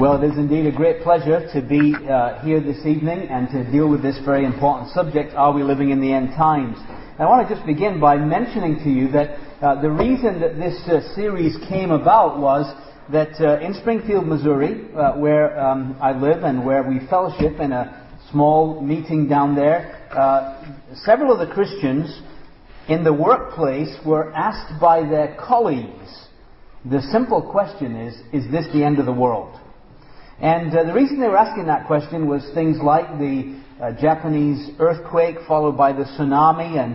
Well, it is indeed a great pleasure to be here this evening and to deal with this very important subject, are we living in the end times? I want to just begin by mentioning to you that the reason that this series came about was that in Springfield, Missouri, where I live and where we fellowship in a small meeting down there, several of the Christians in the workplace were asked by their colleagues, the simple question is this the end of the world? And the reason they were asking that question was things like the Japanese earthquake followed by the tsunami, and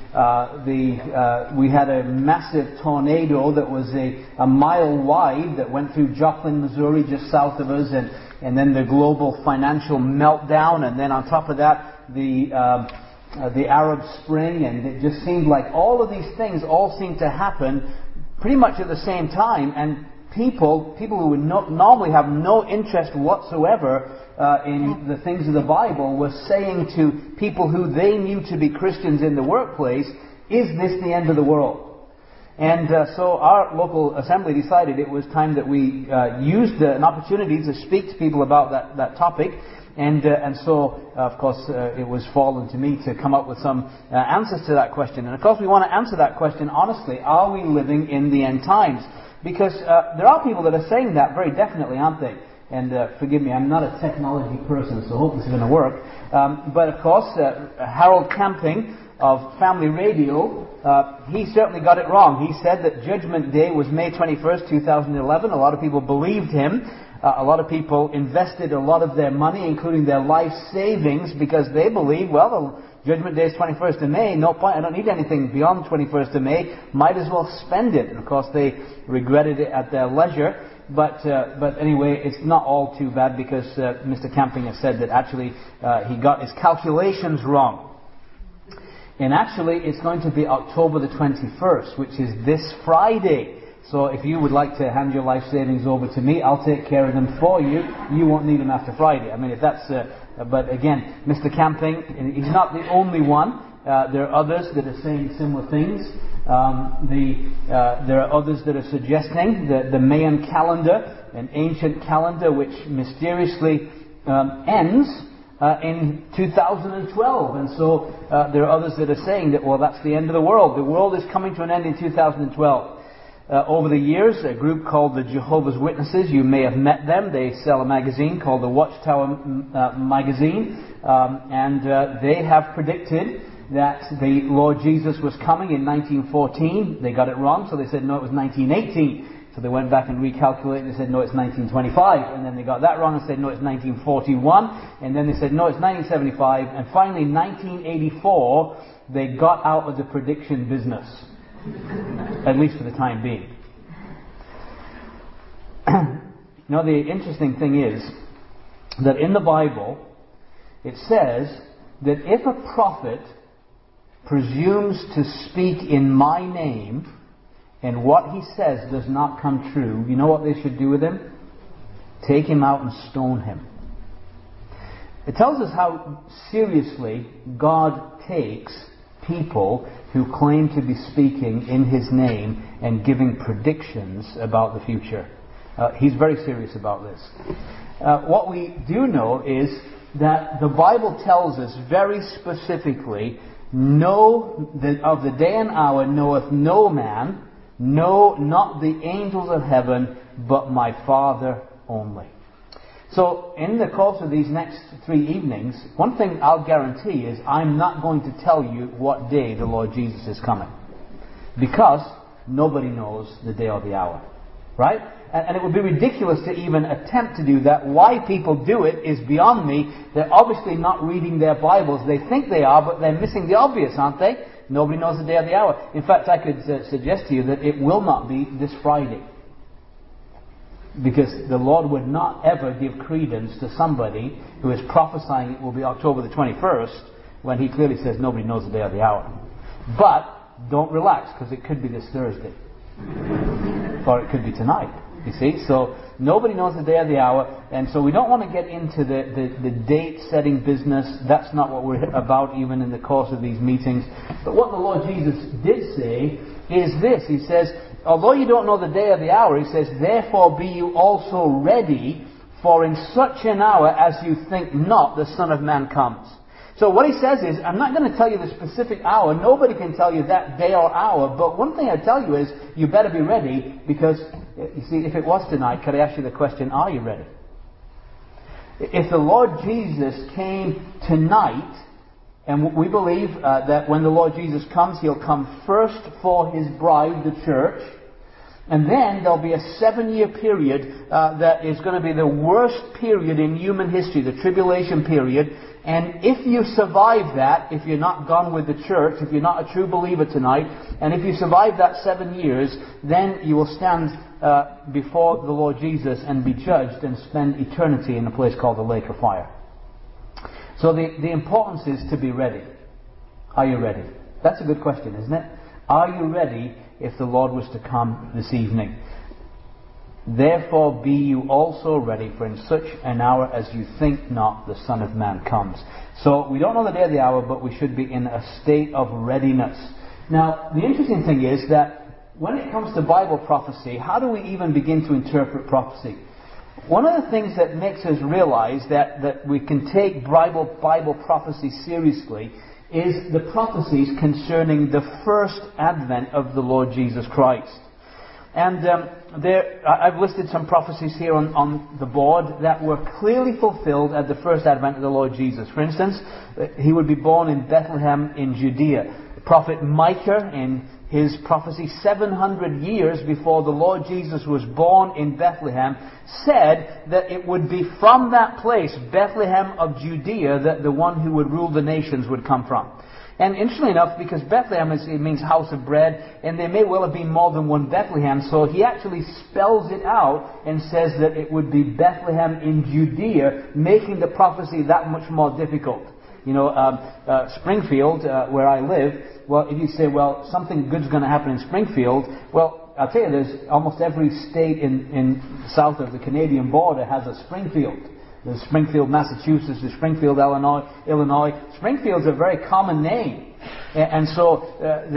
we had a massive tornado that was a mile wide that went through Joplin, Missouri, just south of us, and then the global financial meltdown, and then on top of that the Arab Spring, and it just seemed like all of these things all seemed to happen pretty much at the same time, and people who would normally have no interest whatsoever in the things of the Bible were saying to people who they knew to be Christians in the workplace, is this the end of the world? And so our local assembly decided it was time that we used an opportunity to speak to people about that topic. And so, of course, it was fallen to me to come up with some answers to that question. And of course, we want to answer that question honestly. Are we living in the end times? Because there are people that are saying that very definitely, aren't they? And forgive me, I'm not a technology person, so I hope this is going to work. But of course, Harold Camping of Family Radio, he certainly got it wrong. He said that Judgment Day was May 21st, 2011. A lot of people believed him. A lot of people invested a lot of their money, including their life savings, because they believe, well, Judgment Day is 21st of May, no point, I don't need anything beyond 21st of May, might as well spend it. And of course they regretted it at their leisure, but anyway, it's not all too bad, because Mr. Camping has said that actually he got his calculations wrong. And actually it's going to be October the 21st, which is this Friday. So if you would like to hand your life savings over to me, I'll take care of them for you. You won't need them after Friday. I mean, if that's... but again, Mr. Camping, he's not the only one. There are others that are saying similar things. There are others that are suggesting that the Mayan calendar, an ancient calendar which mysteriously ends in 2012. And so there are others that are saying that, well, that's the end of the world. The world is coming to an end in 2012. Over the years, a group called the Jehovah's Witnesses, you may have met them. They sell a magazine called the Watchtower Magazine, and they have predicted that the Lord Jesus was coming in 1914. They got it wrong, so they said no, it was 1918. So they went back and recalculated and they said no, it's 1925. And then they got that wrong and said no, it's 1941. And then they said no, it's 1975. And finally, 1984, they got out of the prediction business. At least for the time being. Now, the interesting thing is that in the Bible, it says that if a prophet presumes to speak in my name and what he says does not come true, you know what they should do with him? Take him out and stone him. It tells us how seriously God takes people who claim to be speaking in His name and giving predictions about the future. He's very serious about this. What we do know is that the Bible tells us very specifically, of the day and hour knoweth no man, no, not the angels of heaven, but my Father only. So, in the course of these next 3 evenings, one thing I'll guarantee is I'm not going to tell you what day the Lord Jesus is coming. Because nobody knows the day or the hour. Right? And it would be ridiculous to even attempt to do that. Why people do it is beyond me. They're obviously not reading their Bibles. They think they are, but they're missing the obvious, aren't they? Nobody knows the day or the hour. In fact, I could suggest to you that it will not be this Friday. Because the Lord would not ever give credence to somebody who is prophesying it will be October the 21st when He clearly says nobody knows the day or the hour. But don't relax, because it could be this Thursday. Or it could be tonight. You see? So nobody knows the day or the hour, and so we don't want to get into the date-setting business. That's not what we're about even in the course of these meetings. But what the Lord Jesus did say is this. He says, although you don't know the day or the hour, He says, therefore be you also ready, For in such an hour as you think not, the Son of Man comes. So what he says is, I'm not going to tell you the specific hour. Nobody can tell you that day or hour. But one thing I tell you is, you better be ready, because, you see, if it was tonight, could I ask you the question, are you ready? If the Lord Jesus came tonight, and we believe that when the Lord Jesus comes, He'll come first for His bride, the church, and then there'll be a 7-year period that is going to be the worst period in human history, the tribulation period. And if you survive that, if you're not gone with the church, if you're not a true believer tonight, and if you survive that 7 years, then you will stand before the Lord Jesus and be judged and spend eternity in a place called the lake of fire. So the importance is to be ready. Are you ready? That's a good question, isn't it? Are you ready if the Lord was to come this evening? Therefore be you also ready, for in such an hour as you think not, the Son of Man comes. So we don't know the day or the hour, but we should be in a state of readiness. Now, the interesting thing is that when it comes to Bible prophecy, how do we even begin to interpret prophecy? One of the things that makes us realize that we can take Bible prophecy seriously is the prophecies concerning the first advent of the Lord Jesus Christ. And I've listed some prophecies here on the board that were clearly fulfilled at the first advent of the Lord Jesus. For instance, He would be born in Bethlehem in Judea. The prophet Micah, in his prophecy 700 years before the Lord Jesus was born in Bethlehem, said that it would be from that place, Bethlehem of Judea, that the one who would rule the nations would come from. And interestingly enough, because Bethlehem it means house of bread, and there may well have been more than one Bethlehem, so he actually spells it out and says that it would be Bethlehem in Judea, making the prophecy that much more difficult. You know, Springfield, where I live, well, if you say, well, something good's going to happen in Springfield, well, I'll tell you, there's almost every state in south of the Canadian border has a Springfield. There's Springfield, Massachusetts, there's Springfield, Illinois. Springfield's a very common name. And so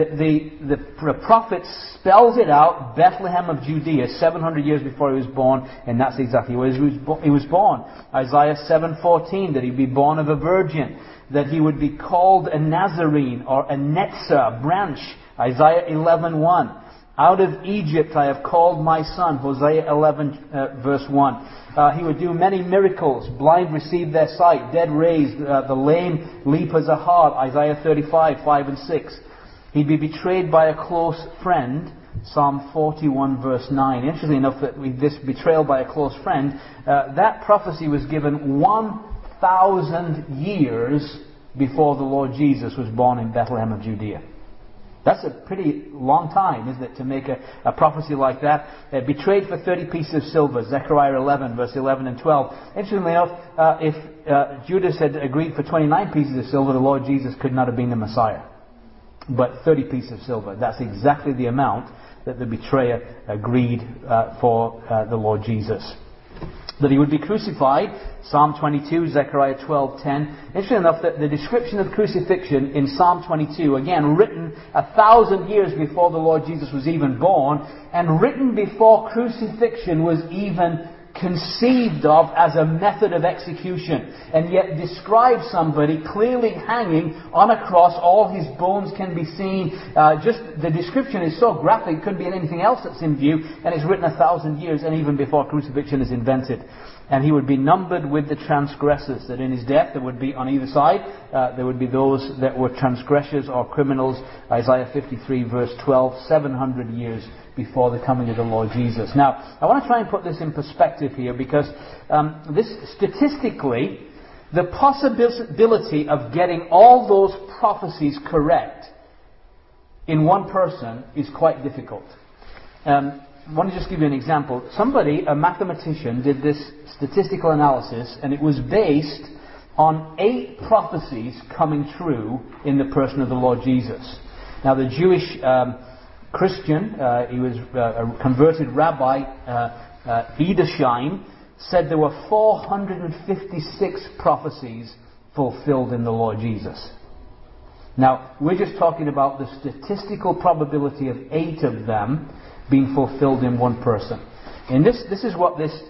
the prophet spells it out, Bethlehem of Judea, 700 years before he was born, and that's exactly where he was born. Isaiah 7:14, that he'd be born of a virgin, that he would be called a Nazarene or a Netzah, a branch. Isaiah 11:1. Out of Egypt I have called my son, Hosea 11 verse 1. He would do many miracles. Blind receive their sight, dead raised, the lame leap as a hart, Isaiah 35, 5 and 6. He'd be betrayed by a close friend, Psalm 41 verse 9. Interestingly enough, that with this betrayal by a close friend, that prophecy was given 1,000 years before the Lord Jesus was born in Bethlehem of Judea. That's a pretty long time, isn't it, to make a prophecy like that. Betrayed for 30 pieces of silver, Zechariah 11, verse 11 and 12. Interestingly enough, if Judas had agreed for 29 pieces of silver, the Lord Jesus could not have been the Messiah. But 30 pieces of silver, that's exactly the amount that the betrayer agreed for the Lord Jesus. That he would be crucified, Psalm 22, Zechariah 12:10. Interesting enough that the description of crucifixion in Psalm 22, again written 1,000 years before the Lord Jesus was even born, and written before crucifixion was even conceived of as a method of execution, and yet describes somebody clearly hanging on a cross. All his bones can be seen. Just the description is so graphic, it couldn't be anything else that's in view, and it's written 1,000 years and even before crucifixion is invented. And he would be numbered with the transgressors, that in his death there would be on either side, there would be those that were transgressors or criminals. Isaiah 53 verse 12, 700 years before the coming of the Lord Jesus. Now, I want to try and put this in perspective here, because this statistically, the possibility of getting all those prophecies correct in one person is quite difficult. I want to just give you an example. Somebody, a mathematician, did this statistical analysis, and it was based on 8 prophecies coming true in the person of the Lord Jesus. Now, the Jewish Christian, he was a converted rabbi, Edersheim, said there were 456 prophecies fulfilled in the Lord Jesus. Now, we're just talking about the statistical probability of 8 of them being fulfilled in one person. And this is what this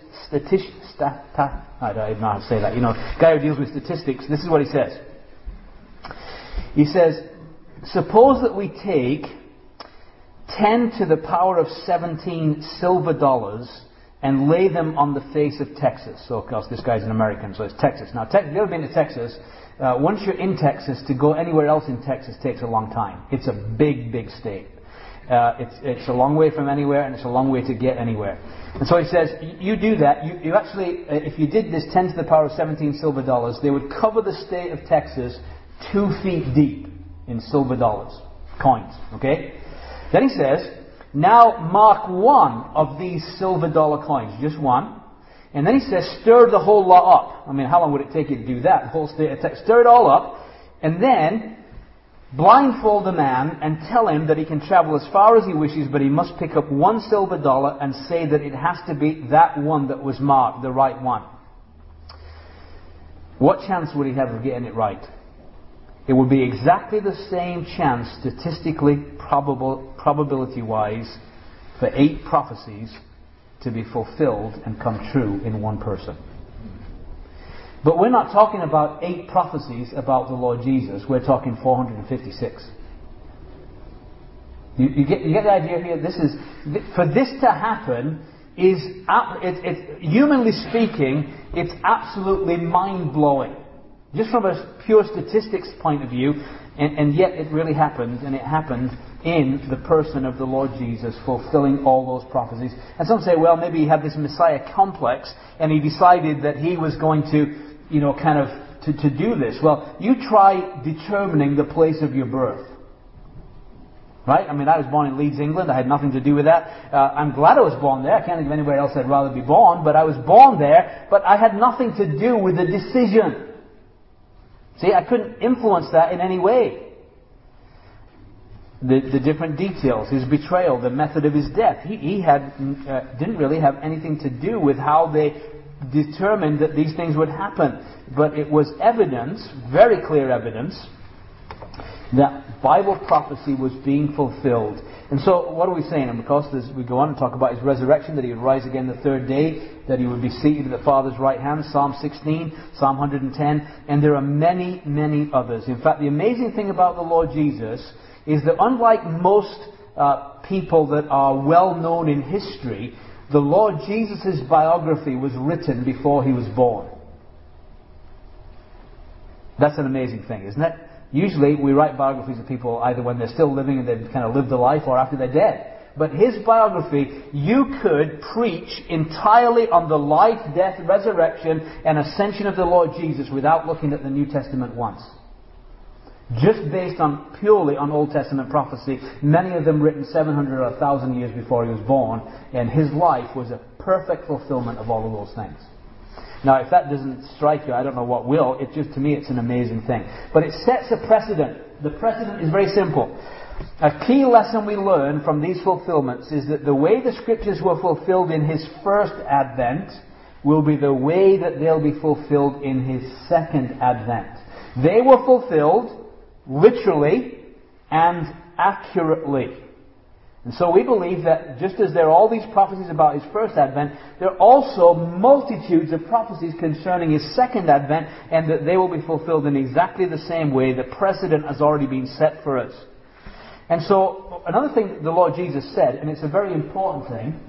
I don't know how to say that. Guy who deals with statistics, this is what he says. He says, suppose that we take 10 to the power of 17 silver dollars and lay them on the face of Texas. So, of course, this guy's an American, so it's Texas. Now, if you've ever been to Texas, once you're in Texas, to go anywhere else in Texas takes a long time. It's a big, big state. It's a long way from anywhere, and it's a long way to get anywhere. And so he says, you do that. You actually, if you did this 10 to the power of 17 silver dollars, they would cover the state of Texas 2 feet deep in silver dollars, coins. Okay? Then he says, now mark one of these silver dollar coins, just one. And then he says, stir the whole lot up. I mean, how long would it take you to do that? The whole state of Texas. Stir it all up, and then blindfold the man and tell him that he can travel as far as he wishes, but he must pick up one silver dollar and say that it has to be that one that was marked, the right one. What chance would he have of getting it right? It would be exactly the same chance, statistically, probability-wise, for 8 prophecies to be fulfilled and come true in one person. But we're not talking about 8 prophecies about the Lord Jesus. We're talking 456. You get the idea here? For this to happen, humanly speaking, it's absolutely mind-blowing. Just from a pure statistics point of view, and yet it really happened, and it happened in the person of the Lord Jesus, fulfilling all those prophecies. And some say, well, maybe he had this Messiah complex, and he decided that he was going to, to do this. Well, you try determining the place of your birth. Right? I mean, I was born in Leeds, England. I had nothing to do with that. I'm glad I was born there. I can't think of anywhere else I'd rather be born, but I was born there, but I had nothing to do with the decision. See, I couldn't influence that in any way. The different details, his betrayal, the method of his death, he didn't really have anything to do with how they determined that these things would happen. But it was evidence, very clear evidence, that Bible prophecy was being fulfilled. And so, what are we saying? And because we go on and talk about his resurrection, that he would rise again the third day, that he would be seated at the Father's right hand, Psalm 16, Psalm 110, and there are many, many others. In fact, the amazing thing about the Lord Jesus is that unlike most people that are well known in history, the Lord Jesus' biography was written before he was born. That's an amazing thing, isn't it? Usually we write biographies of people either when they're still living and they've kind of lived a life, or after they're dead. But his biography, you could preach entirely on the life, death, resurrection, and ascension of the Lord Jesus without looking at the New Testament once. Just based purely on Old Testament prophecy, many of them written 700 or 1,000 years before he was born, and his life was a perfect fulfillment of all of those things. Now, if that doesn't strike you, I don't know what will. To me, it's an amazing thing. But it sets a precedent. The precedent is very simple. A key lesson we learn from these fulfillments is that the way the Scriptures were fulfilled in his first advent will be the way that they'll be fulfilled in his second advent. They were fulfilled literally and accurately. And so we believe that just as there are all these prophecies about his first advent, there are also multitudes of prophecies concerning his second advent, and that they will be fulfilled in exactly the same way. The precedent has already been set for us. And so, another thing that the Lord Jesus said, and it's a very important thing,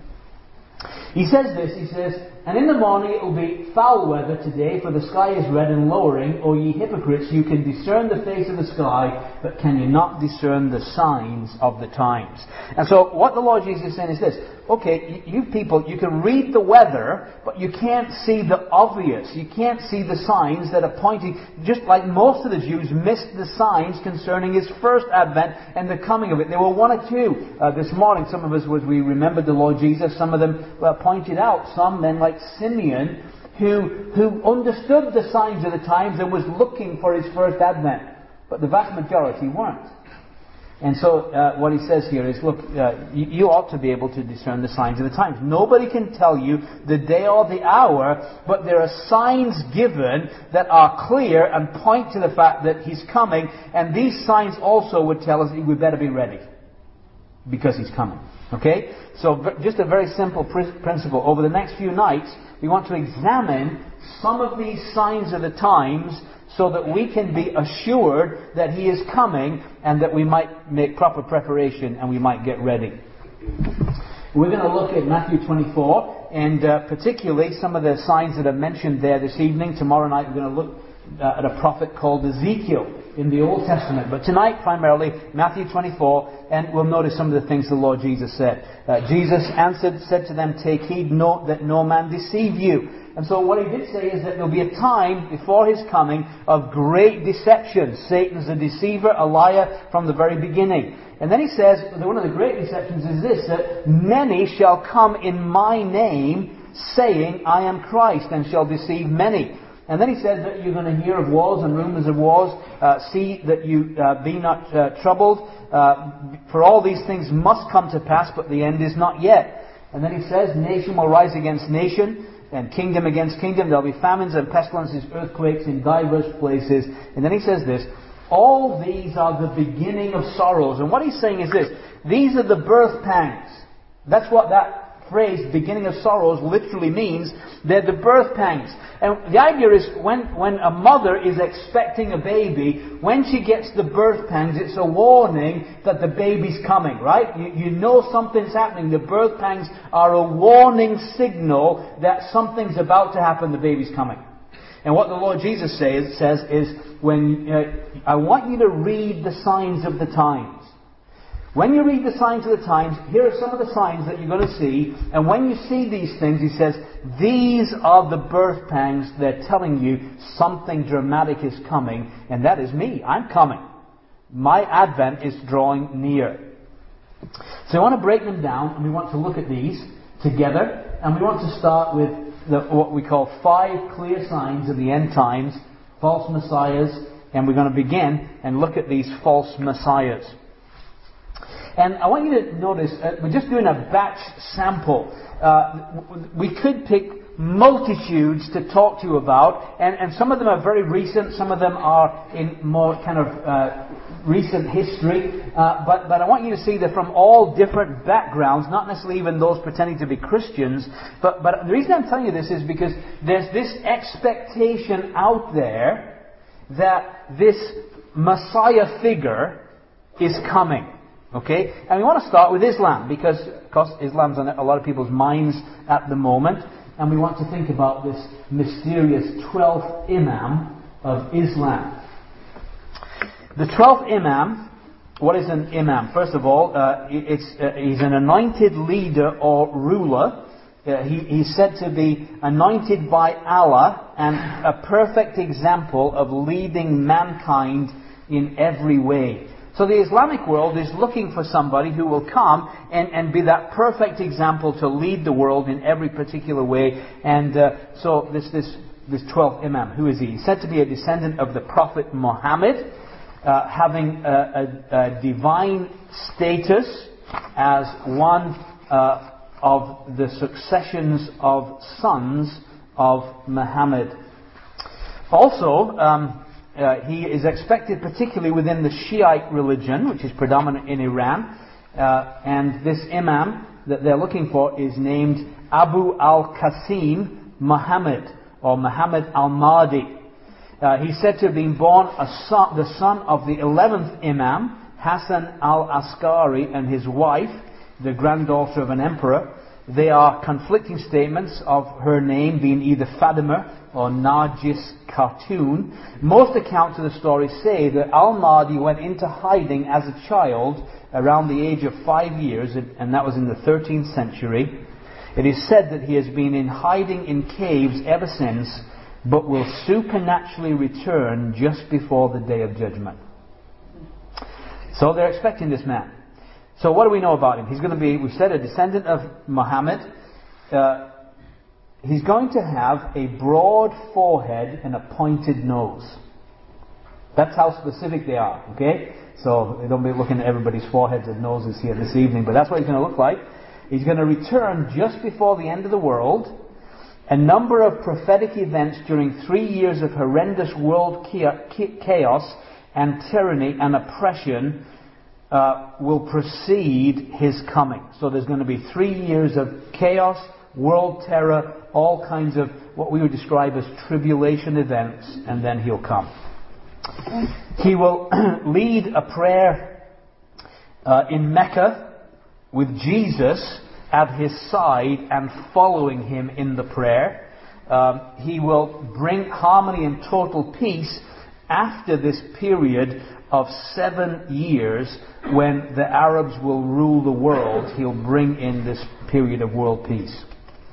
he says this, he says, and in the morning it will be foul weather today, for the sky is red and lowering. O ye hypocrites, you can discern the face of the sky, but can you not discern the signs of the times? And so what the Lord Jesus is saying is this, okay, you people, you can read the weather, but you can't see the obvious. You can't see the signs that are pointing, just like most of the Jews missed the signs concerning his first advent and the coming of it. There were one or two this morning. Some of us, as we remembered the Lord Jesus, some of them pointed out, some men like Simeon, who understood the signs of the times and was looking for his first advent. But the vast majority weren't. And so what he says here is, look, you ought to be able to discern the signs of the times. Nobody can tell you the day or the hour, but there are signs given that are clear and point to the fact that he's coming, and these signs also would tell us we better be ready. because He's coming. Okay? So just a very simple principle. Over the next few nights, we want to examine some of these signs of the times so that we can be assured that He is coming and that we might make proper preparation and we might get ready. We're going to look at Matthew 24 and particularly some of the signs that are mentioned there this evening. Tomorrow night we're going to look at a prophet called Ezekiel in the Old Testament. But tonight, primarily, Matthew 24, and we'll notice some of the things the Lord Jesus said. Jesus answered, said to them, "Take heed that no man deceive you." And so what He did say is that there'll be a time before His coming of great deception. Satan's a deceiver, a liar from the very beginning. And then He says, that one of the great deceptions is this, that many shall come in my name, saying, "I am Christ," and shall deceive many. And then He said that you're going to hear of wars and rumors of wars. See that you be not troubled. For all these things must come to pass, but the end is not yet. And then He says, nation will rise against nation, and kingdom against kingdom. There'll be famines and pestilences, earthquakes in diverse places. And then He says this, all these are the beginning of sorrows. And what He's saying is this, these are the birth pangs. That's what that phrase, beginning of sorrows, literally means. They're the birth pangs. And the idea is when a mother is expecting a baby, when she gets the birth pangs, it's a warning that the baby's coming, right? You know something's happening. The birth pangs are a warning signal that something's about to happen, the baby's coming. And what the Lord Jesus says is, I want you to read the signs of the times. When you read the signs of the times, here are some of the signs that you're going to see. And when you see these things, He says, these are the birth pangs. They're telling you something dramatic is coming. And that is me. I'm coming. My advent is drawing near. So I want to break them down, and we want to look at these together. And we want to start with what we call 5 clear signs of the end times, false messiahs. And we're going to begin and look at these false messiahs. And I want you to notice, we're just doing a batch sample. We could pick multitudes to talk to you about, and some of them are very recent, some of them are in more kind of recent history, but I want you to see they're from all different backgrounds, not necessarily even those pretending to be Christians, but the reason I'm telling you this is because there's this expectation out there that this Messiah figure is coming. Okay? And we want to start with Islam, because of course Islam's on a lot of people's minds at the moment, and we want to think about this mysterious 12th Imam of Islam. The 12th Imam, what is an Imam? First of all, he's an anointed leader or ruler. He's said to be anointed by Allah and a perfect example of leading mankind in every way. So the Islamic world is looking for somebody who will come and be that perfect example to lead the world in every particular way. And so this 12th Imam, who is he? He's said to be a descendant of the Prophet Muhammad, having a divine status as one of the successions of sons of Muhammad. Also, he is expected particularly within the Shiite religion, which is predominant in Iran. And this Imam that they're looking for is named Abu al-Qasim Muhammad, or Muhammad al-Mahdi. He's said to have been born the son of the 11th Imam, Hassan al-Askari, and his wife, the granddaughter of an emperor. There are conflicting statements of her name being either Fatima or Nargis Khatun. Most accounts of the story say that Al-Mahdi went into hiding as a child around the age of 5 years, and that was in the 13th century. It is said that he has been in hiding in caves ever since, but will supernaturally return just before the Day of Judgment. So they're expecting this man. So what do we know about him? He's going to be, we've said, a descendant of Muhammad. He's going to have a broad forehead and a pointed nose. That's how specific they are, okay? So don't be looking at everybody's foreheads and noses here this evening, but that's what he's going to look like. He's going to return just before the end of the world. A number of prophetic events during 3 years of horrendous world chaos and tyranny and oppression will precede his coming. So there's going to be 3 years of chaos, world terror, all kinds of what we would describe as tribulation events, and then he'll come. He will lead a prayer in Mecca with Jesus at his side and following him in the prayer. He will bring harmony and total peace after this period of 7 years when the Arabs will rule the world. He'll bring in this period of world peace.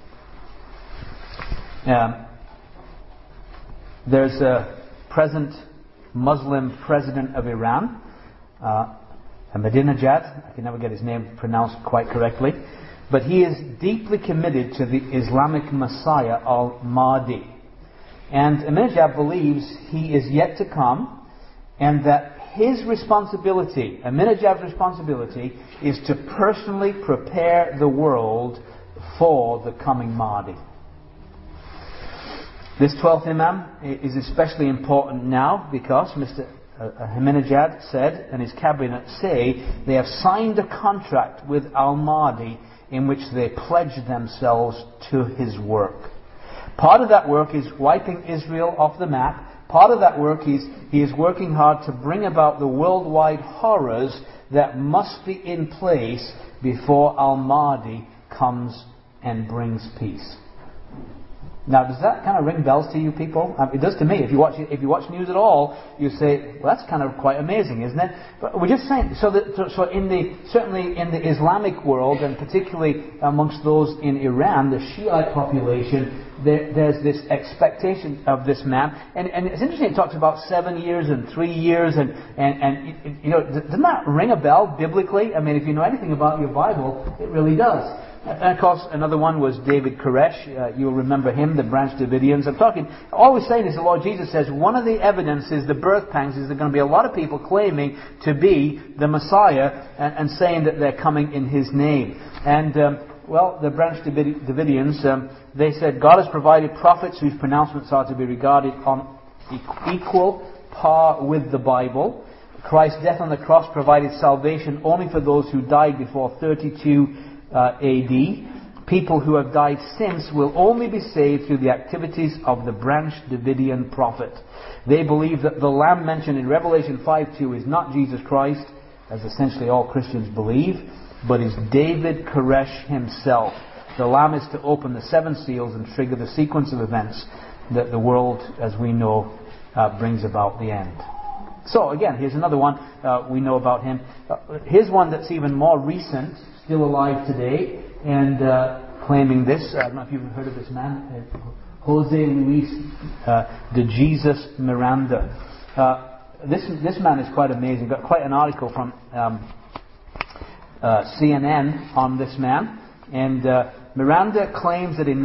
There's a present Muslim president of Iran, Ahmadinejad. I can never get his name pronounced quite correctly. But he is deeply committed to the Islamic Messiah, Al-Mahdi. And Ahmadinejad believes he is yet to come, and that his responsibility, Ahmadinejad's responsibility, is to personally prepare the world for the coming Mahdi. This 12th Imam is especially important now because Mr. Ahmadinejad said, and his cabinet say, they have signed a contract with Al-Mahdi in which they pledge themselves to his work. Part of that work is wiping Israel off the map. Part of that work is he is working hard to bring about the worldwide horrors that must be in place before Al-Mahdi comes and brings peace. Now, does that kind of ring bells to you people? It does to me. If you watch news at all, you say, well, that's kind of quite amazing, isn't it? But we're just saying, certainly in the Islamic world, and particularly amongst those in Iran, the Shiite population, there's this expectation of this man. And it's interesting, it talks about 7 years and 3 years, and you know, doesn't that ring a bell biblically? I mean, if you know anything about your Bible, it really does. And of course, another one was David Koresh. You'll remember him, the Branch Davidians. Always saying this, the Lord Jesus says, one of the evidences, the birth pangs, is there are going to be a lot of people claiming to be the Messiah and saying that they're coming in His name. And, the Branch Davidians, they said, God has provided prophets whose pronouncements are to be regarded on equal par with the Bible. Christ's death on the cross provided salvation only for those who died before 32 AD. People who have died since will only be saved through the activities of the Branch Davidian prophet. They believe that the Lamb mentioned in Revelation 5:2 is not Jesus Christ, as essentially all Christians believe, but is David Koresh himself. The Lamb is to open the 7 seals and trigger the sequence of events that the world, as we know, brings about the end. So again, here's another one we know about him. Here's one that's even more recent, still alive today, and claiming this. I don't know if you've heard of this man, Jose Luis de Jesus Miranda. This man is quite amazing. Got quite an article from CNN on this man. And Miranda claims that in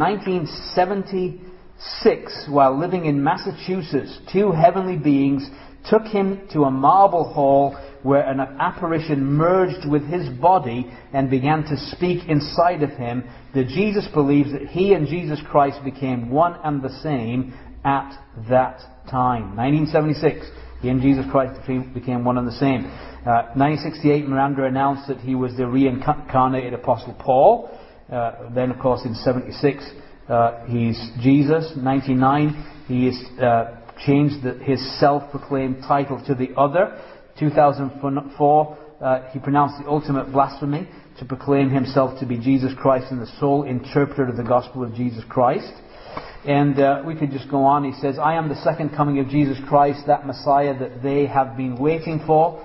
1976, while living in Massachusetts, 2 heavenly beings took him to a marble hall where an apparition merged with his body and began to speak inside of him. That Jesus believes that he and Jesus Christ became one and the same at that time. 1976, he and Jesus Christ became one and the same. 1968, Miranda announced that he was the reincarnated Apostle Paul. Then, of course, in 76, he's Jesus. 1999, he is changed his self-proclaimed title to the other. 2004, he pronounced the ultimate blasphemy to proclaim himself to be Jesus Christ and the sole interpreter of the gospel of Jesus Christ. And we could just go on. He says, I am the second coming of Jesus Christ, that Messiah that they have been waiting for.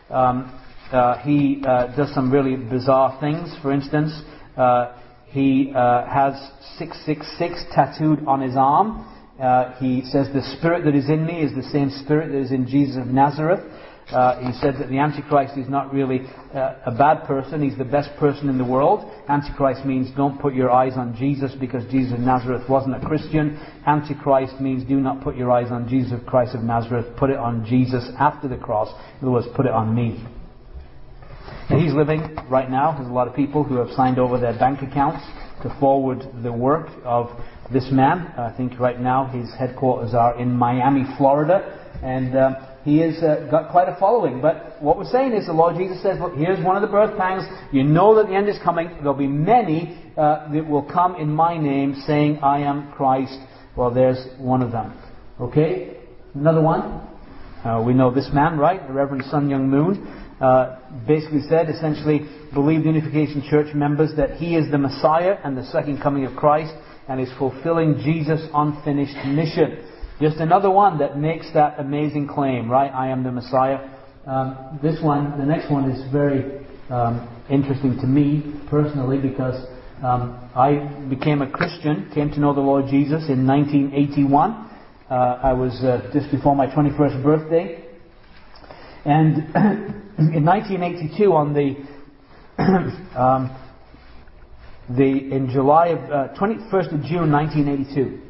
He does some really bizarre things. For instance, he has 666 tattooed on his arm. He says, the Spirit that is in me is the same Spirit that is in Jesus of Nazareth. He said that the Antichrist is not really a bad person. He's the best person in the world. Antichrist means don't put your eyes on Jesus because Jesus of Nazareth wasn't a Christian. Antichrist means do not put your eyes on Jesus Christ of Nazareth. Put it on Jesus after the cross. In other words, put it on me. And he's living right now. There's a lot of people who have signed over their bank accounts to forward the work of this man. I think right now his headquarters are in Miami, Florida. And he has got quite a following. But what we're saying is the Lord Jesus says, look, here's one of the birth pangs. You know that the end is coming. There'll be many that will come in my name saying, I am Christ. Well, there's one of them. Okay? Another one. We know this man, right? The Reverend Sun Young Moon. Basically said, essentially, believe the Unification Church members that he is the Messiah and the second coming of Christ and is fulfilling Jesus' unfinished mission. Just another one that makes that amazing claim, right? I am the Messiah. The next one is very interesting to me personally because I became a Christian, came to know the Lord Jesus in 1981. I was just before my 21st birthday. And in 1982, on in July of 21st of June 1982,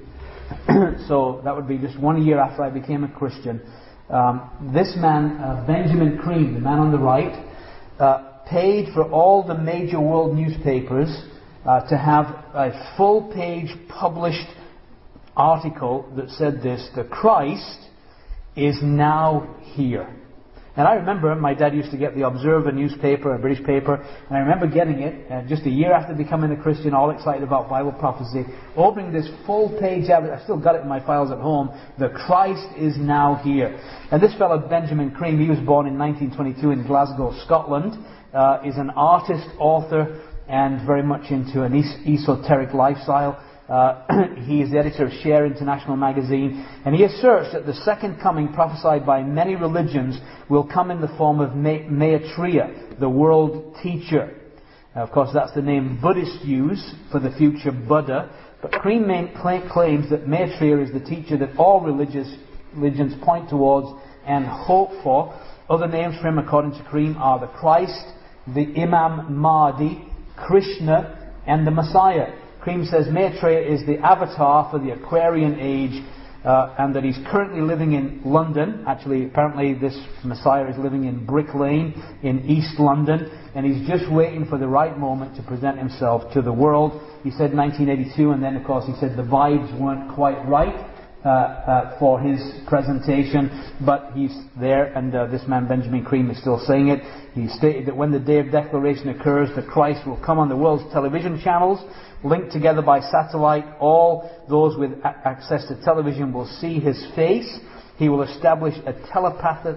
so that would be just 1 year after I became a Christian. This man, Benjamin Creme, the man on the right, paid for all the major world newspapers to have a full-page published article that said this: the Christ is now here. And I remember my dad used to get the Observer newspaper, a British paper, and I remember getting it just a year after becoming a Christian, all excited about Bible prophecy, opening this full-page advert. I still got it in my files at home. The Christ is now here. And this fellow, Benjamin Creme, he was born in 1922 in Glasgow, Scotland, is an artist, author, and very much into an esoteric lifestyle. He is the editor of Share International magazine, and he asserts that the second coming prophesied by many religions will come in the form of Maitreya, the world teacher. Now, of course, that's the name Buddhists use for the future Buddha, but Creme claims that Maitreya is the teacher that all religions point towards and hope for. Other names for him, according to Creme, are the Christ, the Imam Mahdi, Krishna, and the Messiah. Creme says Maitreya is the avatar for the Aquarian age, and that he's currently living in London. Actually, apparently this Messiah is living in Brick Lane in East London, and he's just waiting for the right moment to present himself to the world. He said 1982, and then of course he said the vibes weren't quite right for his presentation, but he's there, and this man Benjamin Creme is still saying it. He stated that when the day of declaration occurs, the Christ will come on the world's television channels, linked together by satellite. All those with access to television will see his face. He will establish a telepathic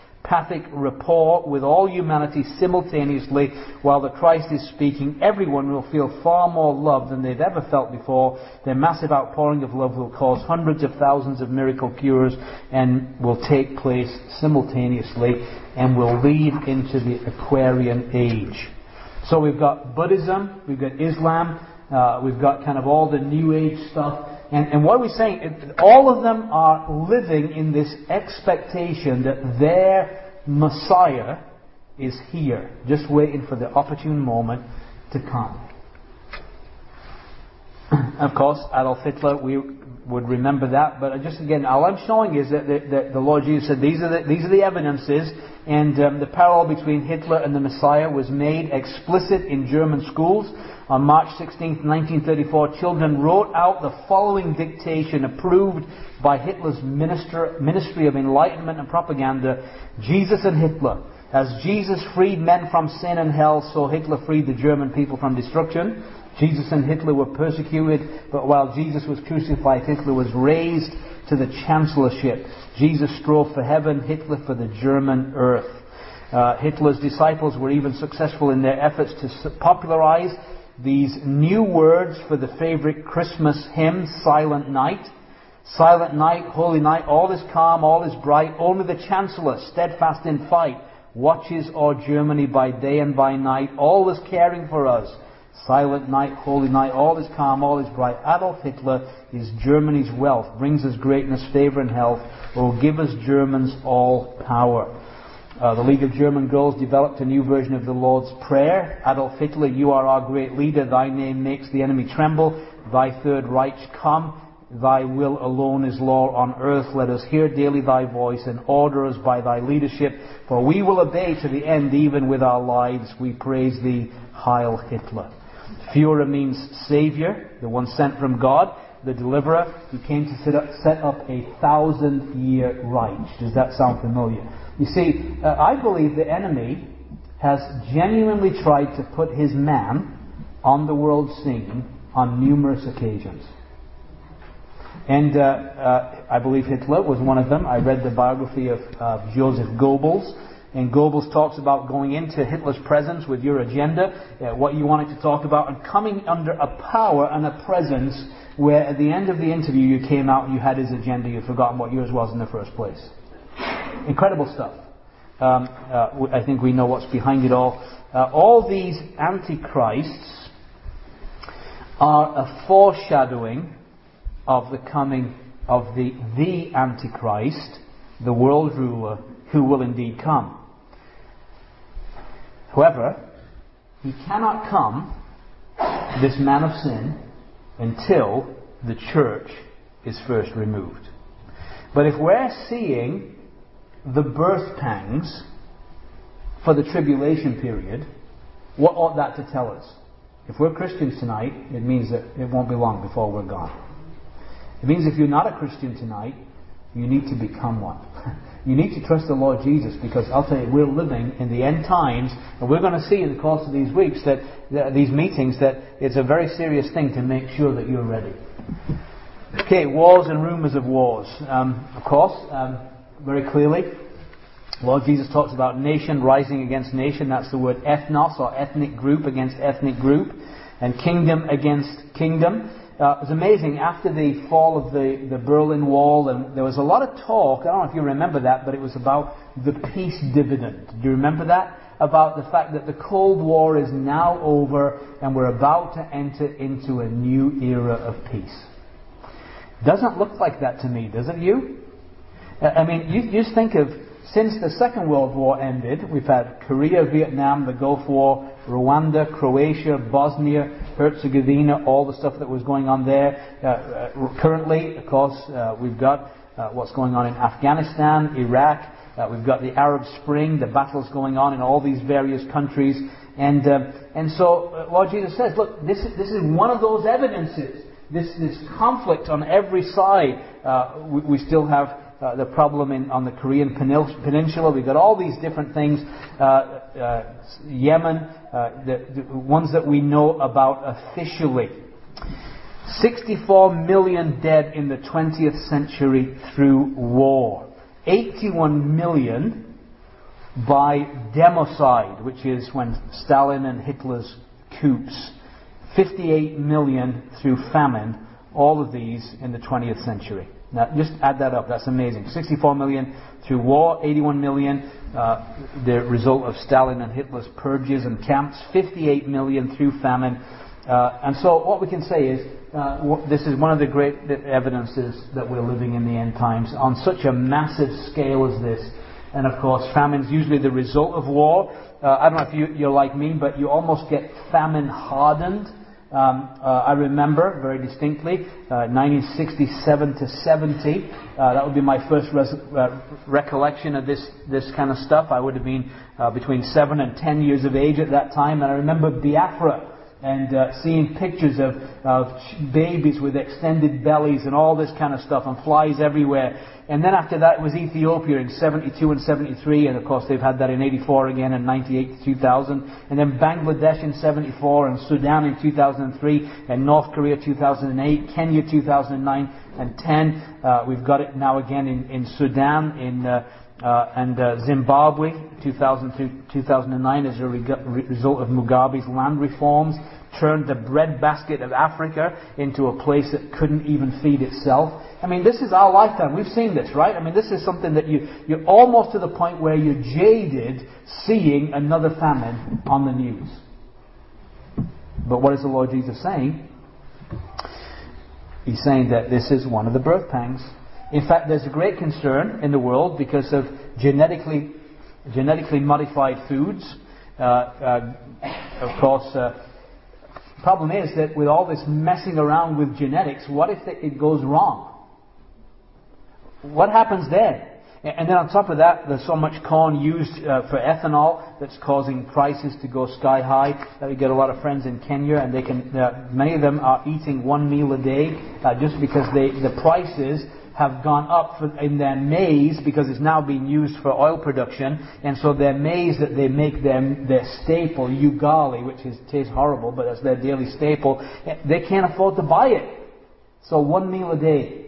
rapport with all humanity simultaneously while the Christ is speaking. Everyone will feel far more love than they've ever felt before. Their massive outpouring of love will cause hundreds of thousands of miracle cures and will take place simultaneously and will lead into the Aquarian age. So we've got Buddhism, we've got Islam, we've got kind of all the New Age stuff. And what are we saying? All of them are living in this expectation that their Messiah is here, just waiting for the opportune moment to come. Of course, Adolf Hitler, we would remember that, but just again, all I'm showing is that the Lord Jesus said these are the evidences, and the parallel between Hitler and the Messiah was made explicit in German schools. On March 16, 1934, children wrote out the following dictation approved by Hitler's Ministry of Enlightenment and Propaganda: Jesus and Hitler. As Jesus freed men from sin and hell, so Hitler freed the German people from destruction. Jesus and Hitler were persecuted, but while Jesus was crucified, Hitler was raised to the chancellorship. Jesus strove for heaven, Hitler for the German earth. Hitler's disciples were even successful in their efforts to popularize these new words for the favorite Christmas hymn, Silent Night. Silent night, holy night, all is calm, all is bright, only the Chancellor, steadfast in fight, watches o'er Germany by day and by night, always caring for us. Silent night, holy night, all is calm, all is bright. Adolf Hitler is Germany's wealth, brings us greatness, favour and health, will give us Germans all power. The League of German Girls developed a new version of the Lord's Prayer. Adolf Hitler, you are our great leader. Thy name makes the enemy tremble. Thy Third Reich come. Thy will alone is law on earth. Let us hear daily thy voice and order us by thy leadership. For we will obey to the end, even with our lives. We praise thee, Heil Hitler. Führer means Saviour, the one sent from God. the deliverer. He came to set up a 1,000-year Reich. Does that sound familiar? You see, I believe the enemy has genuinely tried to put his man on the world scene on numerous occasions. And I believe Hitler was one of them. I read the biography of Joseph Goebbels. And Goebbels talks about going into Hitler's presence with your agenda, what you wanted to talk about, and coming under a power and a presence where at the end of the interview you came out and you had his agenda, you'd forgotten what yours was in the first place. Incredible stuff. I think we know what's behind it all. All these antichrists are a foreshadowing of the coming of the Antichrist, the world ruler, who will indeed come. However, he cannot come, this man of sin, until the church is first removed. But if we're seeing the birth pangs for the tribulation period, what ought that to tell us? If we're Christians tonight, it means that it won't be long before we're gone. It means if you're not a Christian tonight, you need to become one. You need to trust the Lord Jesus, because I'll tell you, we're living in the end times, and we're going to see in the course of these weeks, that these meetings, that it's a very serious thing to make sure that you're ready. Okay, wars and rumours of wars. Of course, very clearly, Lord Jesus talks about nation rising against nation. That's the word ethnos, or ethnic group against ethnic group, and kingdom against kingdom. It was amazing, after the fall of the Berlin Wall, and there was a lot of talk, I don't know if you remember that, but it was about the peace dividend. Do you remember that? About the fact that the Cold War is now over and we're about to enter into a new era of peace. Doesn't look like that to me, does it you? I mean, you just think of, since the Second World War ended, we've had Korea, Vietnam, the Gulf War, Rwanda, Croatia, Bosnia, Herzegovina, all the stuff that was going on there. Currently, of course, we've got what's going on in Afghanistan, Iraq. We've got the Arab Spring, the battles going on in all these various countries. And so Lord Jesus says, look, this is one of those evidences. This conflict on every side. We still have the problem on the Korean Peninsula. We've got all these different things. Yemen, the ones that we know about officially. 64 million dead in the 20th century through war. 81 million by democide, which is when Stalin and Hitler's coups. 58 million through famine. All of these in the 20th century. Now, just add that up. That's amazing. 64 million through war, 81 million the result of Stalin and Hitler's purges and camps, 58 million through famine. And so what we can say is, this is one of the great evidences that we're living in the end times on such a massive scale as this. And of course, famine's usually the result of war. I don't know if you're like me, but you almost get famine hardened. I remember very distinctly 1967 to 70. That would be my first recollection of this kind of stuff. I would have been between 7 and 10 years of age at that time, and I remember Biafra and seeing pictures of babies with extended bellies and all this kind of stuff, and flies everywhere. And then after that it was Ethiopia in 72 and 73, and of course they've had that in 84 again, and 98 to 2000, and then Bangladesh in 74, and Sudan in 2003, and North Korea 2008, Kenya 2009 and 10. We've got it now again in Sudan, and Zimbabwe 2009 as a result of Mugabe's land reforms, turned the breadbasket of Africa into a place that couldn't even feed itself. I mean, this is our lifetime. We've seen this, right? I mean, this is something that you're almost to the point where you're jaded seeing another famine on the news. But what is the Lord Jesus saying? He's saying that this is one of the birth pangs. In fact, there's a great concern in the world because of genetically modified foods. Of course, the problem is that with all this messing around with genetics, what if it goes wrong? What happens then? And then on top of that, there's so much corn used for ethanol that's causing prices to go sky high. We get a lot of friends in Kenya, and many of them are eating one meal a day just because the prices have gone up in their maize, because it's now being used for oil production, and so their maize that they make their staple, ugali, which tastes horrible, but that's their daily staple, they can't afford to buy it. So one meal a day.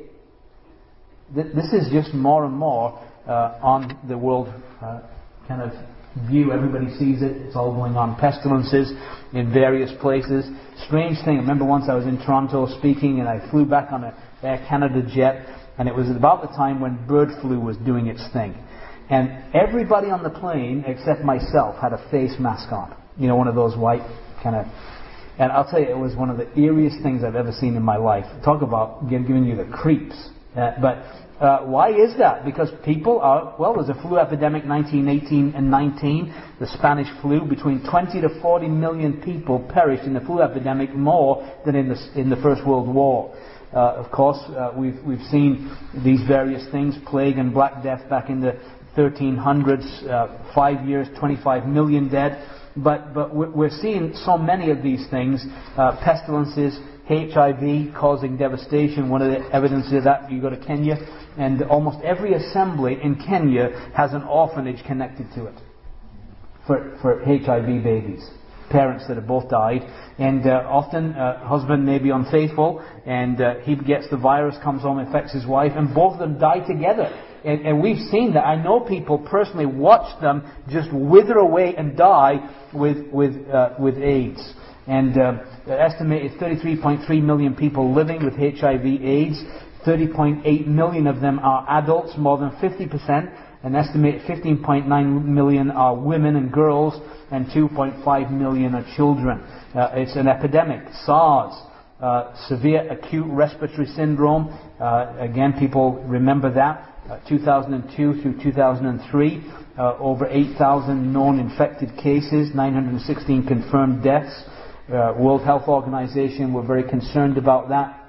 This is just more and more on the world kind of view. Everybody sees it. It's all going on. Pestilences in various places. Strange thing. I remember once I was in Toronto speaking, and I flew back on an Air Canada jet, and it was about the time when bird flu was doing its thing. And everybody on the plane, except myself, had a face mask on. You know, one of those white kind of... And I'll tell you, it was one of the eeriest things I've ever seen in my life. Talk about giving you the creeps. But why is that? Because people are... Well, there's a flu epidemic 1918 and 19. The Spanish flu. Between 20 to 40 million people perished in the flu epidemic, more than in the First World War. Of course, we've seen these various things, plague and Black Death back in the 1300s, 5 years, 25 million dead. But we're seeing so many of these things, pestilences, HIV causing devastation. One of the evidences of that, you go to Kenya, and almost every assembly in Kenya has an orphanage connected to it for HIV babies. Parents that have both died, and often husband may be unfaithful, and he gets the virus, comes home, infects his wife, and both of them die together. And we've seen that. I know people personally, watch them just wither away and die with AIDS. And estimated 33.3 million people living with HIV/AIDS. 30.8 million of them are adults, more than 50%. An estimated 15.9 million are women and girls, and 2.5 million are children. It's an epidemic. SARS, severe acute respiratory syndrome. Again, people remember that. 2002 through 2003, over 8,000 known infected cases, 916 confirmed deaths. World Health Organization were very concerned about that.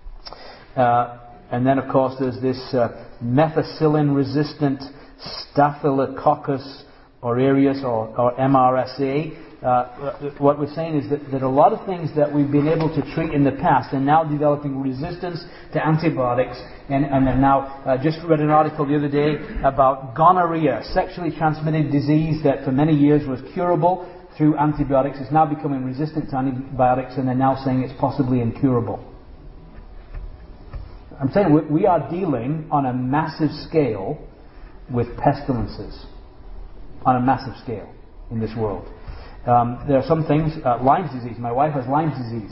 And then, of course, there's this methicillin-resistant Staphylococcus aureus, or MRSA. What we're saying is that a lot of things that we've been able to treat in the past are now developing resistance to antibiotics. And then now, just read an article the other day about gonorrhea, sexually transmitted disease that for many years was curable through antibiotics. It's now becoming resistant to antibiotics, and they're now saying it's possibly incurable. I'm saying we are dealing on a massive scale with pestilences. On a massive scale in this world. There are some things, Lyme's disease. My wife has Lyme's disease.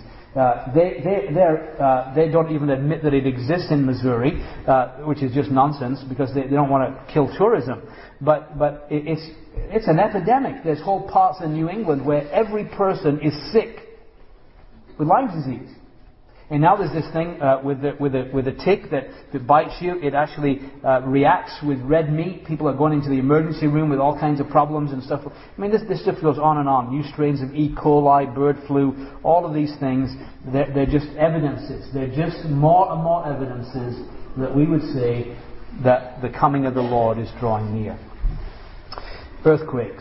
They don't even admit that it exists in Missouri, which is just nonsense, because they don't want to kill tourism. But it's an epidemic. There's whole parts in New England where every person is sick with Lyme's disease. And now there's this thing with a tick that bites you. It actually reacts with red meat. People are going into the emergency room with all kinds of problems and stuff. I mean, this stuff goes on and on. New strains of E. coli, bird flu, all of these things, they're just evidences. They're just more and more evidences that we would say that the coming of the Lord is drawing near. Earthquakes.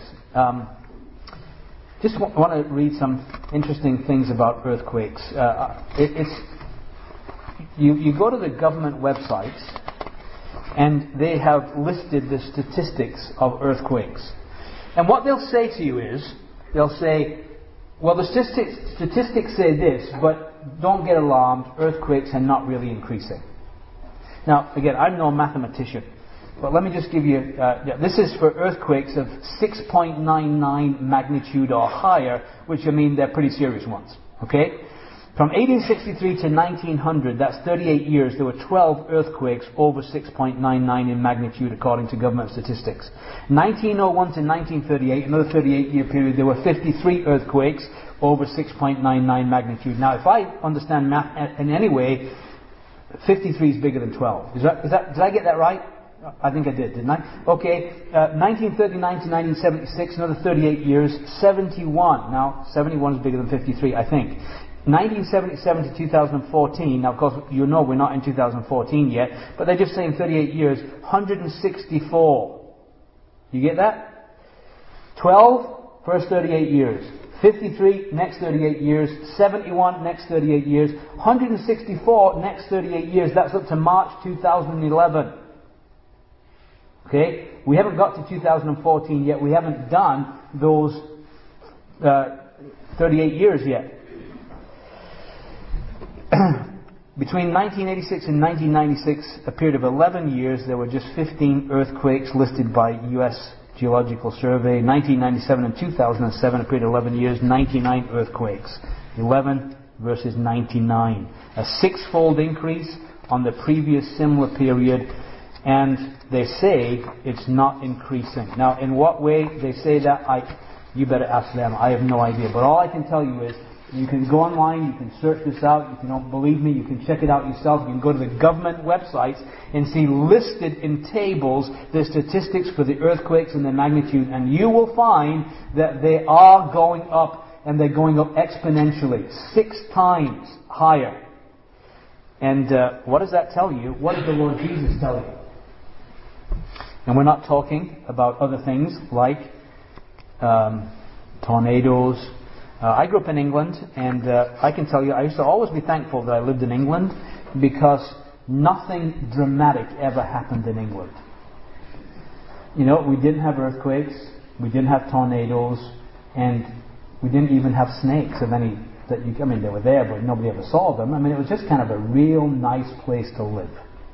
Just want to read some interesting things about earthquakes. You go to the government websites, and they have listed the statistics of earthquakes. And what they'll say to you is, they'll say, well, the statistics say this, but don't get alarmed, earthquakes are not really increasing. Now, again, I'm no mathematician. But let me just give you, this is for earthquakes of 6.99 magnitude or higher, which I mean they're pretty serious ones. Okay? From 1863 to 1900, that's 38 years, there were 12 earthquakes over 6.99 in magnitude according to government statistics. 1901 to 1938, another 38-year period, there were 53 earthquakes over 6.99 magnitude. Now, if I understand math in any way, 53 is bigger than 12. Did I get that right? I think I did, didn't I? Okay, 1939 to 1976, another 38 years, 71. Now, 71 is bigger than 53, I think. 1977 to 2014, now of course you know we're not in 2014 yet, but they're just saying 38 years, 164. You get that? 12, first 38 years. 53, next 38 years. 71, next 38 years. 164, next 38 years. That's up to March 2011. Okay? We haven't got to 2014 yet. We haven't done those 38 years yet. Between 1986 and 1996, a period of 11 years, there were just 15 earthquakes listed by U.S. Geological Survey. 1997 and 2007, a period of 11 years, 99 earthquakes. 11 versus 99. A six-fold increase on the previous similar period, and they say it's not increasing. Now, in what way they say that, you better ask them. I have no idea. But all I can tell you is, you can go online, you can search this out. If you don't believe me, you can check it out yourself. You can go to the government websites and see listed in tables the statistics for the earthquakes and their magnitude, and you will find that they are going up, and they're going up exponentially, 6 times higher. And what does that tell you? What did the Lord Jesus tell you? And we're not talking about other things like tornadoes. I grew up in England, and I can tell you, I used to always be thankful that I lived in England, because nothing dramatic ever happened in England. You know, we didn't have earthquakes, we didn't have tornadoes, and we didn't even have snakes of any that you. I mean, they were there, but nobody ever saw them. I mean, it was just kind of a real nice place to live.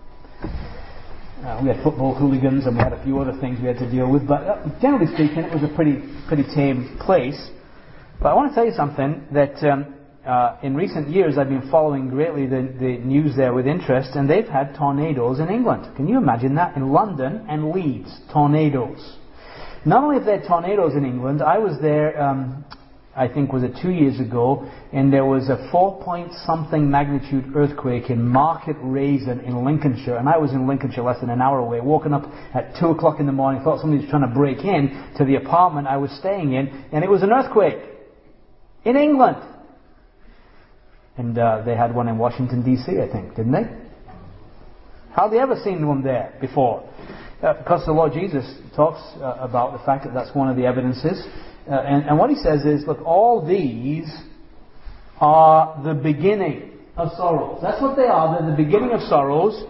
We had football hooligans, and we had a few other things we had to deal with, but generally speaking, it was a pretty tame place. But I want to tell you something, that in recent years I've been following greatly the news there with interest, and they've had tornadoes in England. Can you imagine that? In London and Leeds, tornadoes. Not only have they had tornadoes in England, I was there, I think was it 2 years ago, and there was a 4-point-something magnitude earthquake in Market Raisin in Lincolnshire, and I was in Lincolnshire less than an hour away, woken up at 2 o'clock in the morning, thought somebody was trying to break in to the apartment I was staying in, and it was an earthquake. In England. And they had one in Washington, D.C., I think, didn't they? Hardly ever seen one there before. Because the Lord Jesus talks about the fact that that's one of the evidences. And what he says is, look, all these are the beginning of sorrows. That's what they are. They're the beginning of sorrows.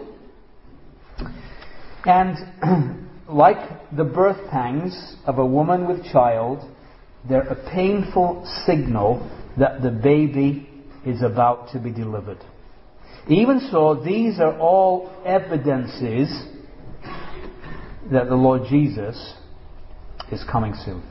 And like the birth pangs of a woman with child, they're a painful signal that the baby is about to be delivered. Even so, these are all evidences that the Lord Jesus is coming soon.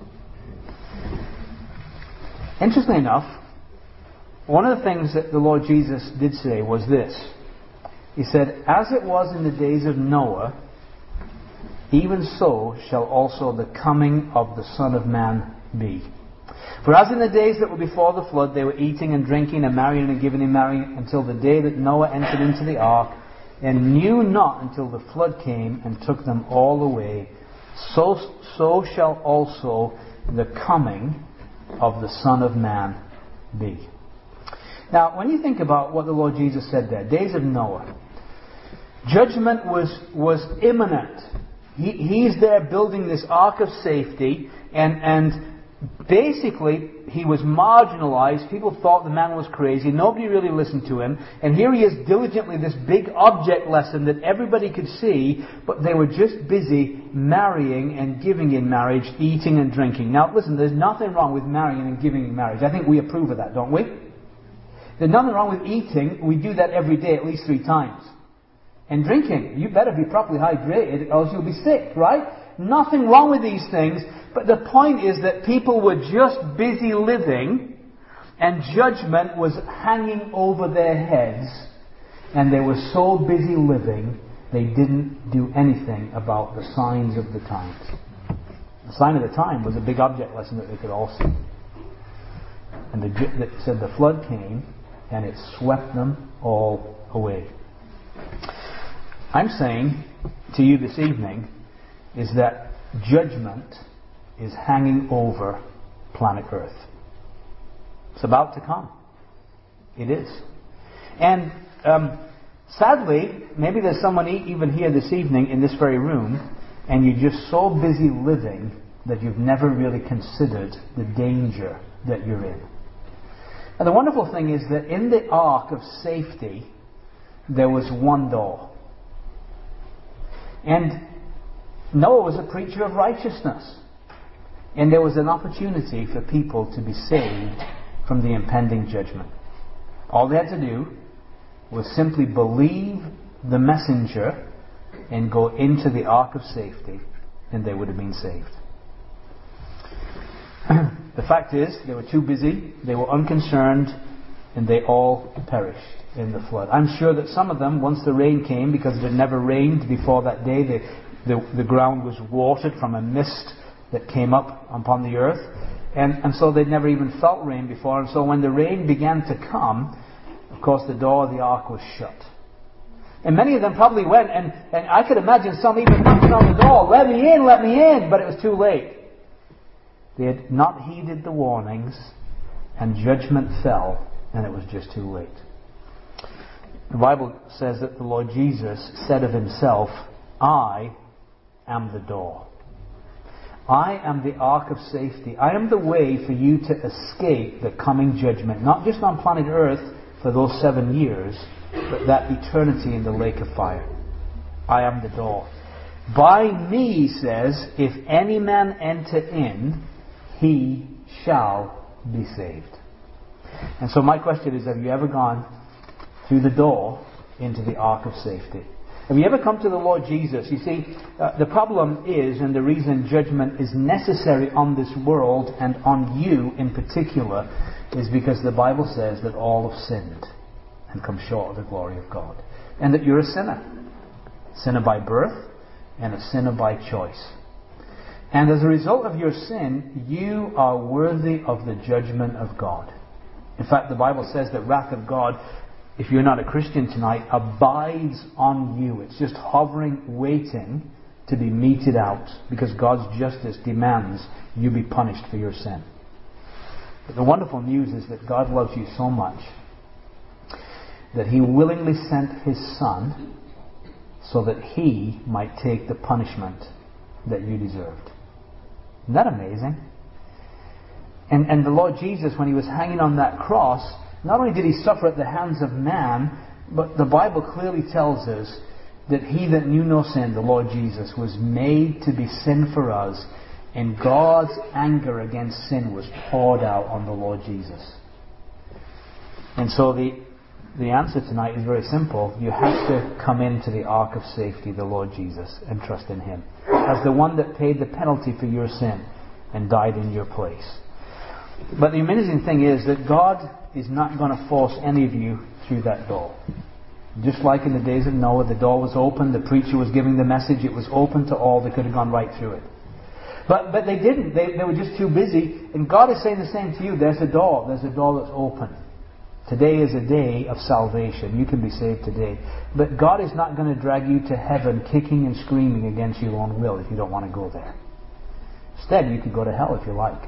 Interestingly enough, one of the things that the Lord Jesus did say was this. He said, "As it was in the days of Noah, even so shall also the coming of the Son of Man be. For as in the days that were before the flood, they were eating and drinking and marrying and giving in marrying until the day that Noah entered into the ark, and knew not until the flood came and took them all away, so shall also the coming of the Son of Man be." Now, when you think about what the Lord Jesus said there, days of Noah, judgment was imminent. He's there building this ark of safety, and basically he was marginalized. People thought the man was crazy. Nobody really listened to him. And here he is diligently, this big object lesson that everybody could see, but they were just busy marrying and giving in marriage, eating and drinking. Now listen, there's nothing wrong with marrying and giving in marriage. I think we approve of that, don't we? There's nothing wrong with eating. We do that every day at least 3 times. And drinking, you better be properly hydrated or else you'll be sick, right? Nothing wrong with these things, but the point is that people were just busy living, and judgment was hanging over their heads, and they were so busy living, they didn't do anything about the signs of the times. The sign of the time was a big object lesson that they could all see. And it said the flood came, and it swept them all away. I'm saying to you this evening is that judgment is hanging over planet Earth. It's about to come. It is. And sadly, maybe there's someone even here this evening in this very room, and you're just so busy living that you've never really considered the danger that you're in. And the wonderful thing is that in the ark of safety, there was one door. And Noah was a preacher of righteousness. And there was an opportunity for people to be saved from the impending judgment. All they had to do was simply believe the messenger and go into the ark of safety, and they would have been saved. The fact is, they were too busy, they were unconcerned, and they all perished in the flood. I'm sure that some of them, once the rain came, because it had never rained before that day, the ground was watered from a mist that came up upon the earth, and so they'd never even felt rain before. And so when the rain began to come, of course the door of the ark was shut. And many of them probably went, and I could imagine some even knocking on the door, let me in, but it was too late. They had not heeded the warnings, and judgment fell, and it was just too late. The Bible says that the Lord Jesus said of himself, I am the door. I am the ark of safety. I am the way for you to escape the coming judgment, not just on planet Earth for those 7 years, but that eternity in the lake of fire. I am the door. By me, he says, if any man enter in, he shall be saved. And so my question is, have you ever gone through the door into the ark of safety? Have you ever come to the Lord Jesus? You see, the problem is, and the reason judgment is necessary on this world and on you in particular, is because the Bible says that all have sinned and come short of the glory of God. And that you're a sinner. Sinner by birth and a sinner by choice. And as a result of your sin, you are worthy of the judgment of God. In fact, the Bible says that wrath of God, if you're not a Christian tonight, abides on you. It's just hovering, waiting to be meted out, because God's justice demands you be punished for your sin. But the wonderful news is that God loves you so much that He willingly sent His Son so that He might take the punishment that you deserved. Isn't that amazing? And the Lord Jesus, when He was hanging on that cross, not only did He suffer at the hands of man, but the Bible clearly tells us that He that knew no sin, the Lord Jesus, was made to be sin for us, and God's anger against sin was poured out on the Lord Jesus. And so the answer tonight is very simple. You have to come into the ark of safety, the Lord Jesus, and trust in Him as the one that paid the penalty for your sin and died in your place. But the amazing thing is that God is not going to force any of you through that door. Just like in the days of Noah, the door was open, the preacher was giving the message, it was open to all, they could have gone right through it. But they didn't, they were just too busy, and God is saying the same to you. There's a door that's open. Today is a day of salvation. You can be saved today. But God is not going to drag you to heaven kicking and screaming against your own will if you don't want to go there. Instead, you could go to hell if you like.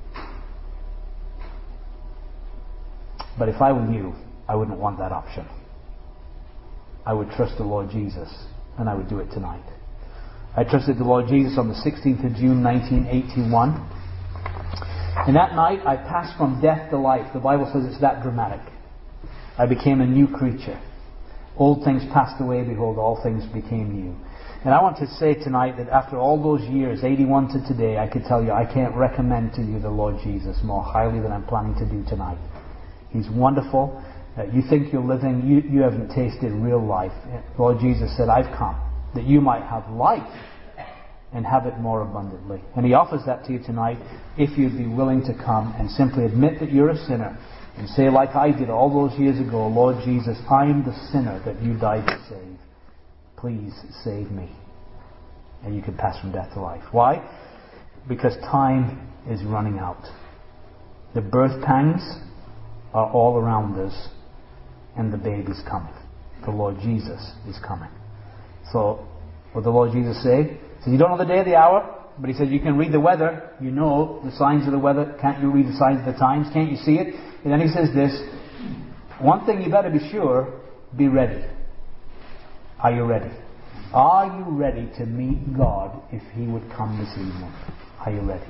But if I were you, I wouldn't want that option. I would trust the Lord Jesus, and I would do it tonight. I trusted the Lord Jesus on the 16th of June 1981. And that night I passed from death to life. The Bible says it's that dramatic. I became a new creature. Old things passed away, behold, all things became new. And I want to say tonight that after all those years, 81 to today, I could tell you I can't recommend to you the Lord Jesus more highly than I'm planning to do tonight. He's wonderful. You think you're living, you haven't tasted real life. Lord Jesus said, I've come that you might have life and have it more abundantly. And He offers that to you tonight if you'd be willing to come and simply admit that you're a sinner and say, like I did all those years ago, Lord Jesus, I am the sinner that you died to save. Please save me. And you can pass from death to life. Why? Because time is running out. The birth pangs are all around us, and the baby's coming. The Lord Jesus is coming. So, what did the Lord Jesus say? He said, you don't know the day or the hour, but He said you can read the weather. You know the signs of the weather. Can't you read the signs of the times? Can't you see it? And then He says this, one thing you better be sure, be ready. Are you ready? Are you ready to meet God if He would come this evening? Are you ready?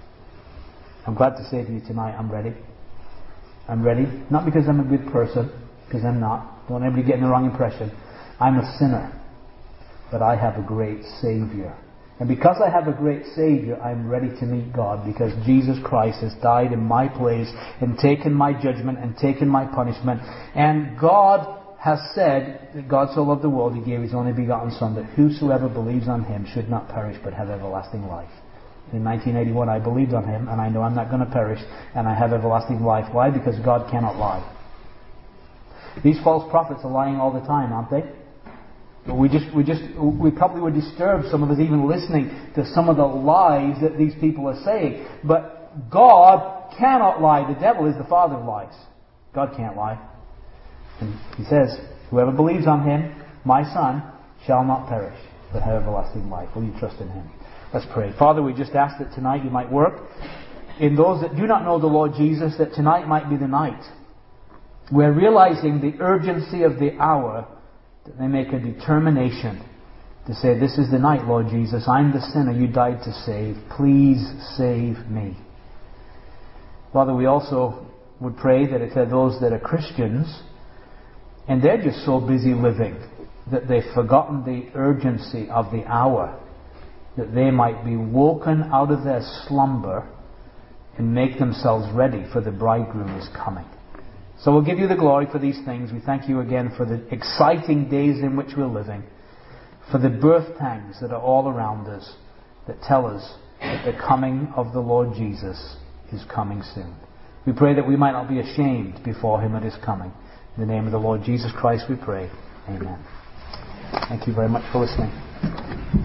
I'm glad to say to you tonight, I'm ready. I'm ready. Not because I'm a good person, because I'm not. Don't anybody get the wrong impression. I'm a sinner. But I have a great Savior. And because I have a great Savior, I'm ready to meet God, because Jesus Christ has died in my place and taken my judgment and taken my punishment. And God has said that God so loved the world, He gave His only begotten Son, that whosoever believes on Him should not perish but have everlasting life. In 1981 I believed on Him, and I know I'm not going to perish, and I have everlasting life. Why? Because God cannot lie. These false prophets are lying all the time, aren't they? But we probably were disturbed, some of us even listening to some of the lies that these people are saying. But God cannot lie. The devil is the father of lies. God can't lie. And He says, whoever believes on Him, my Son, shall not perish, but have everlasting life. Will you trust in Him? Let's pray. Father, we just ask that tonight You might work in those that do not know the Lord Jesus, that tonight might be the night. We're realizing the urgency of the hour, that they make a determination to say, this is the night, Lord Jesus. I'm the sinner You died to save. Please save me. Father, we also would pray that if there are those that are Christians, and they're just so busy living that they've forgotten the urgency of the hour, that they might be woken out of their slumber and make themselves ready, for the bridegroom is coming. So we'll give You the glory for these things. We thank You again for the exciting days in which we're living, for the birth pangs that are all around us, that tell us that the coming of the Lord Jesus is coming soon. We pray that we might not be ashamed before Him at His coming. In the name of the Lord Jesus Christ we pray. Amen. Thank you very much for listening.